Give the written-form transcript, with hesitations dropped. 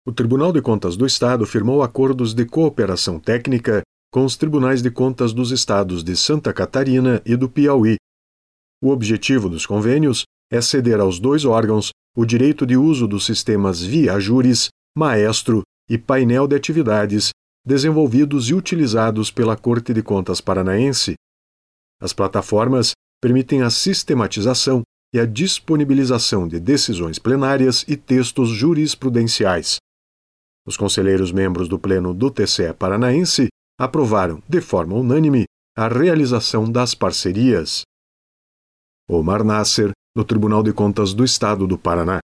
O Tribunal de Contas do Estado firmou acordos de cooperação técnica com os Tribunais de Contas dos Estados de Santa Catarina e do Piauí. O objetivo dos convênios é ceder aos dois órgãos o direito de uso dos sistemas Viajuris, Maestro e Painel de Atividades desenvolvidos e utilizados pela Corte de Contas Paranaense. As plataformas permitem a sistematização e a disponibilização de decisões plenárias e textos jurisprudenciais. Os conselheiros membros do Pleno do TCE Paranaense aprovaram, de forma unânime, a realização das parcerias. Omar Nasser, no Tribunal de Contas do Estado do Paraná.